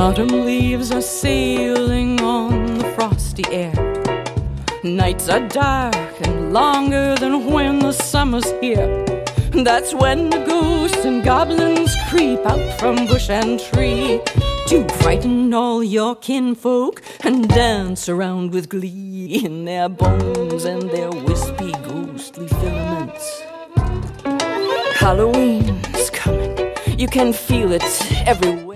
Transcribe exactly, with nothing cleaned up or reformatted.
Autumn leaves are sailing on the frosty air. Nights are dark and longer than when the summer's here. That's when the ghosts and goblins creep out from bush and tree to frighten all your kinfolk and dance around with glee in their bones and their wispy ghostly filaments. Halloween's coming, you can feel it everywhere.